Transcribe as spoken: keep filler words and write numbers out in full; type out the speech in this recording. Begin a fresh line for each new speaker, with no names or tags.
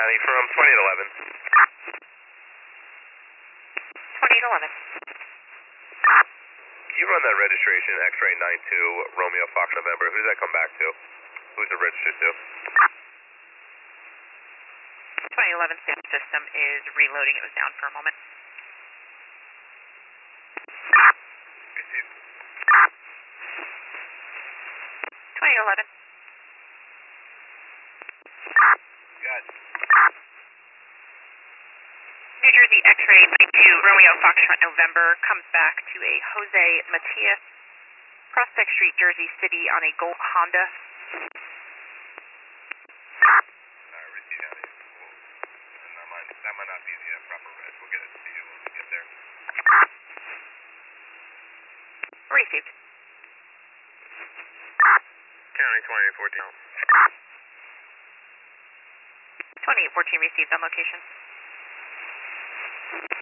County from twenty-eight eleven.
twenty-eight eleven.
Can you run that registration X-ray nine two Romeo Fox November? Who does that come back to? Who's it registered to?
twenty eleven system is reloading. It was down for a moment.
Received.
twenty eleven.
Good.
New Jersey X-ray nine two Romeo Foxtrot November comes back to a Jose Matias, Prospect Street, Jersey City on a Gold Honda.
Alright, received County. Well, that might, that might not be the uh, proper reg. We'll get it to you when we get there.
Received.
County twenty-eight fourteen.
twenty-eight fourteen received on location.